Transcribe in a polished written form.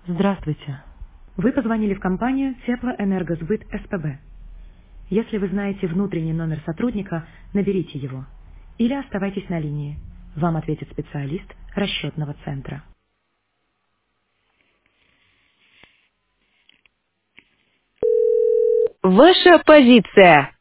Здравствуйте. Вы позвонили в компанию Теплоэнергосбыт СПБ. Если вы знаете внутренний номер сотрудника, наберите его. Или оставайтесь на линии. Вам ответит специалист расчетного центра. Ваша позиция.